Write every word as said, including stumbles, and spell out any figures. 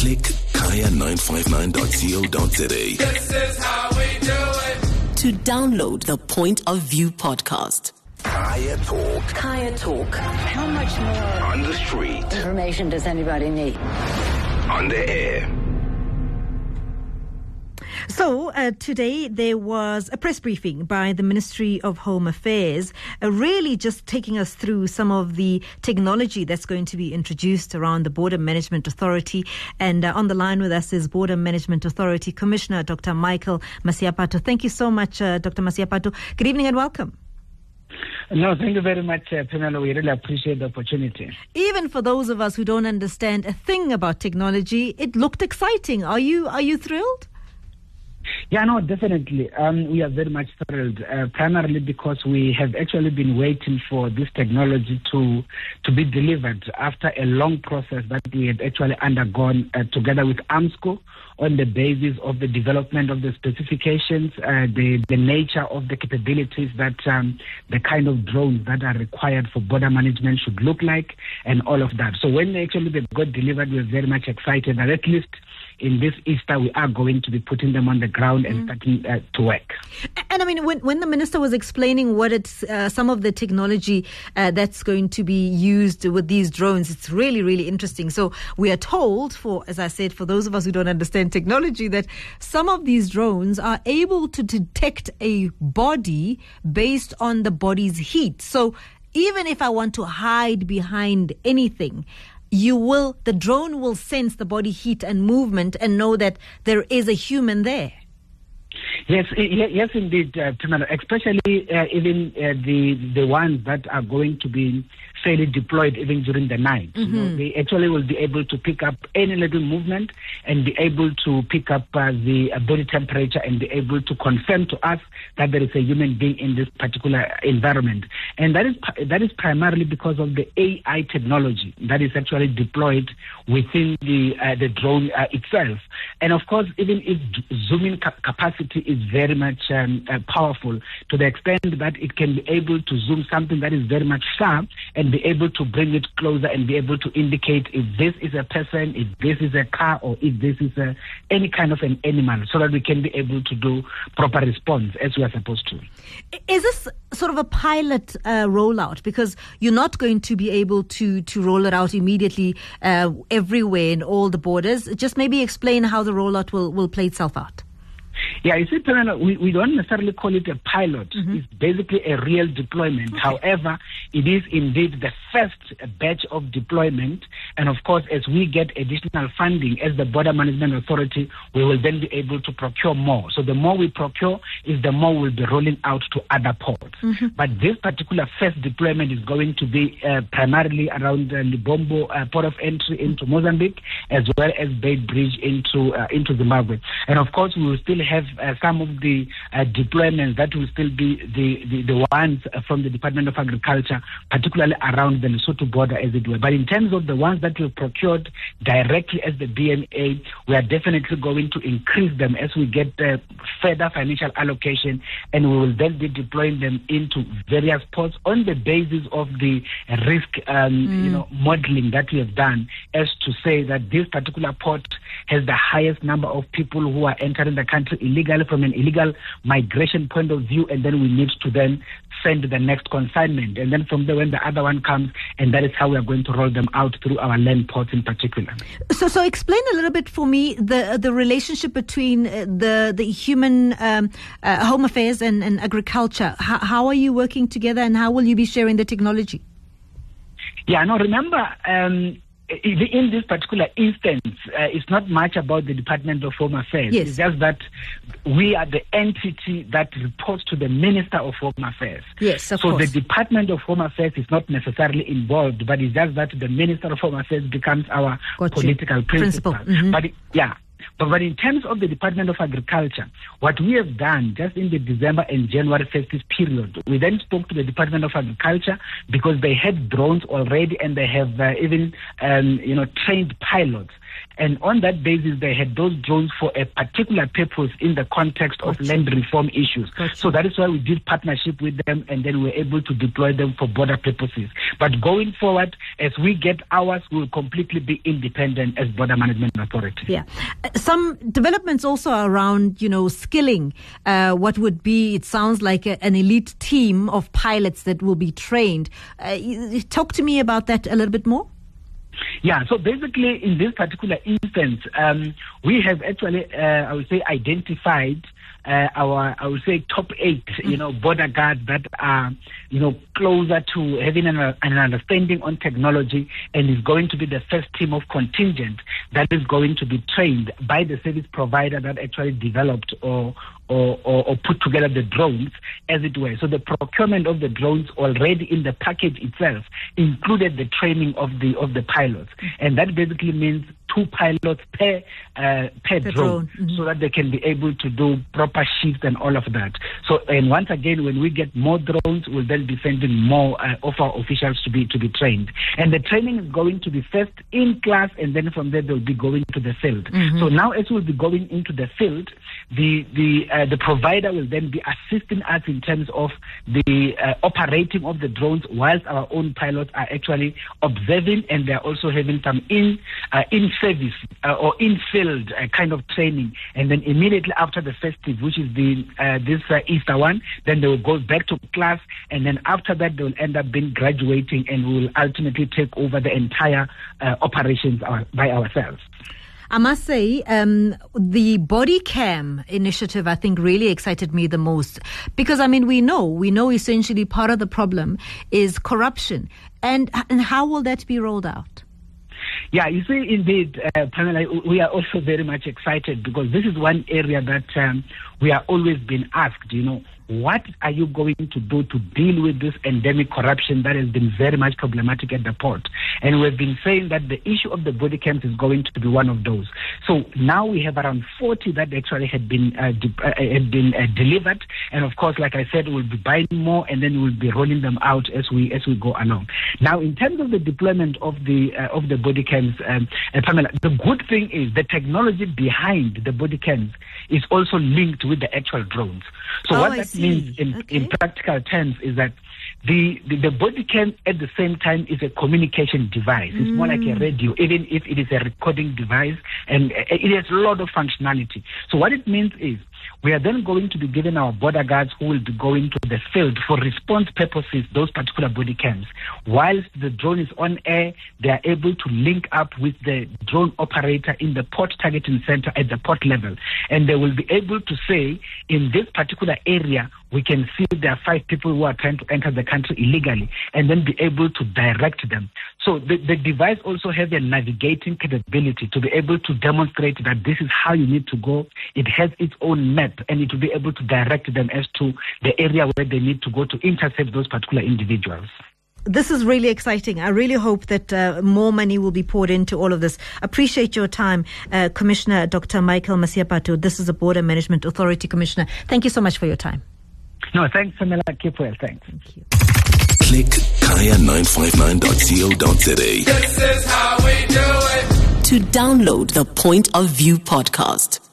Click kaya nine five nine dot co dot za. This is how we do it. To download the Point of View podcast. Kaya Talk. Kaya Talk. How much more On the street. information does anybody need? On the air. So uh, today there was a press briefing by the Ministry of Home Affairs, uh, really just taking us through some of the technology that's going to be introduced around the Border Management Authority. And uh, on the line with us is Border Management Authority Commissioner Doctor Michael Masiapato. Thank you so much, uh, Doctor Masiapato. Good evening and welcome. No, thank you very much, uh, Pamela. We really appreciate the opportunity. Even for those of us who don't understand a thing about technology, it looked exciting. Are you are you thrilled? Yeah, no, definitely. Um, we are very much thrilled, uh, primarily because we have actually been waiting for this technology to to be delivered after a long process that we had actually undergone uh, together with AMSCO on the basis of the development of the specifications, uh, the, the nature of the capabilities that um, the kind of drones that are required for border management should look like, and all of that. So when actually they got delivered, we were very much excited that at least in this Easter, we are going to be putting them on the ground and mm. starting uh, to work. And I mean, when, when the minister was explaining what it's, uh, some of the technology uh, that's going to be used with these drones, it's really, really interesting. So we are told, for, as I said, for those of us who don't understand technology, that some of these drones are able to detect a body based on the body's heat. So even if I want to hide behind anything, you will, the drone will sense the body heat and movement and know that there is a human there. Yes, yes, indeed, uh, especially uh, even uh, the the ones that are going to be fairly deployed even during the night. Mm-hmm. You know, they actually will be able to pick up any little movement and be able to pick up uh, the uh, body temperature and be able to confirm to us that there is a human being in this particular environment. And that is that is primarily because of the A I technology that is actually deployed within the uh, the drone uh, itself. And of course, even if zooming ca- capacity is very much um, uh, powerful to the extent that it can be able to zoom something that is very much far and be able to bring it closer and be able to indicate if this is a person, if this is a car, or if this is a, any kind of an animal, so that we can be able to do proper response as we are supposed to. Is this sort of a pilot uh, rollout? Because you're not going to be able to, to roll it out immediately uh, everywhere in all the borders. Just maybe explain how the rollout will, will play itself out. Yeah, you see, we, we don't necessarily call it a pilot. Mm-hmm. It's basically a real deployment. Okay. However, it is indeed the first batch of deployment. And of course, as we get additional funding as the Border Management Authority, we will then be able to procure more. So the more we procure is the more we'll be rolling out to other ports. Mm-hmm. But this particular first deployment is going to be uh, primarily around uh, Libombo uh, port of entry into Mozambique, as well as Bay Bridge into uh, into Zimbabwe. And of course, we will still have uh, some of the uh, deployments that will still be the, the, the ones from the Department of Agriculture, particularly around the Lesotho border, as it were. But in terms of the ones that we procured directly as the B M A, we are definitely going to increase them as we get uh, further financial allocation, and we will then be deploying them into various ports on the basis of the risk um, mm. you know, modeling that we have done, as to say that this particular port has the highest number of people who are entering the country illegally from an illegal migration point of view, and then we need to then send the next consignment, and then from there when the other one comes, and that is how we are going to roll them out through our land ports in particular. So, so explain a little bit for me the the relationship between uh, the the human um, uh, home affairs and, and agriculture. How, how are you working together, and how will you be sharing the technology? Yeah, no, remember. Um, In this particular instance, uh, it's not much about the Department of Home Affairs. Yes. It's just that we are the entity that reports to the Minister of Home Affairs. Yes, of so course. The Department of Home Affairs is not necessarily involved, but it's just that the Minister of Home Affairs becomes our Got political you. principal. principal. Mm-hmm. But it, yeah. But, but in terms of the Department of Agriculture, what we have done just in the December and January festive period, we then spoke to the Department of Agriculture because they had drones already and they have uh, even um, you know trained pilots. And on that basis, they had those drones for a particular purpose in the context of Gotcha. land reform issues. Gotcha. So that is why we did partnership with them, and then we were able to deploy them for border purposes. But going forward, as we get ours, we will completely be independent as Border Management Authority. Yeah. Uh, Some developments also around, you know, skilling. Uh, what would be, it sounds like a, an elite team of pilots that will be trained. Uh, y- talk to me about that a little bit more. Yeah, so basically in this particular instance, um, we have actually, uh, I would say, identified uh, our, I would say, top eight, you know, border guards that are, you know, closer to having an, an understanding on technology, and is going to be the first team of contingent that is going to be trained by the service provider that actually developed or Or, or, or put together the drones, as it were. So the procurement of the drones already in the package itself included the training of the of the pilots, and that basically means two pilots per uh, per, Per drone, drone. Mm-hmm. so that they can be able to do proper shifts and all of that. So, and once again, when we get more drones, we'll then be sending more uh, of our officials to be to be trained, and the training is going to be first in class, and then from there they'll be going to the field. Mm-hmm. So now, as we'll be going into the field, the the uh, the provider will then be assisting us in terms of the uh, operating of the drones, whilst our own pilots are actually observing, and they're also having some in uh, in service uh, or in field uh, kind of training. And then immediately after the festive, which is the uh, this uh, Easter one, then they will go back to class, and then after that they will end up being graduating, and we will ultimately take over the entire uh, operations our, by ourselves. I must say, um, the body cam initiative, I think, really excited me the most. Because, I mean, we know, we know essentially part of the problem is corruption. And, and how will that be rolled out? Yeah, you see, indeed, uh, Pamela, we are also very much excited, because this is one area that um, we are always being asked, you know, what are you going to do to deal with this endemic corruption that has been very much problematic at the port? And we've been saying that the issue of the body cams is going to be one of those. So now we have around forty that actually had been uh, de- uh, had been uh, delivered, and of course, like I said, we'll be buying more, and then we'll be rolling them out as we as we go along. Now, in terms of the deployment of the uh, of the body cams, um, uh, Pamela, the good thing is the technology behind the body cams is also linked with the actual drones. So Oh, what I that see. means in, Okay. in practical terms is that the, the, the body cam at the same time is a communication device. It's more like a radio, even if it is a recording device, and it has a lot of functionality. So what it means is we are then going to be giving our border guards, who will be going to the field for response purposes, those particular body cams. Whilst the drone is on air, they are able to link up with the drone operator in the port targeting center at the port level. And they will be able to say, in this particular area, we can see there are five people who are trying to enter the country illegally, and then be able to direct them. So the, the device also has a navigating capability to be able to demonstrate that this is how you need to go. It has its own map, and it will be able to direct them as to the area where they need to go to intercept ththose particular individuals. This is really exciting. I really hope that uh, more money will be poured into all of this. Appreciate your time, uh, Commissioner Doctor Michael Masiapato. This is the Border Management Authority Commissioner. Thank you so much for your time. No, thanks, Pamela. Keep well. Thanks. Thank you. Click kaya nine five nine dot co dot za. This is how we do it. To download the Point of View podcast,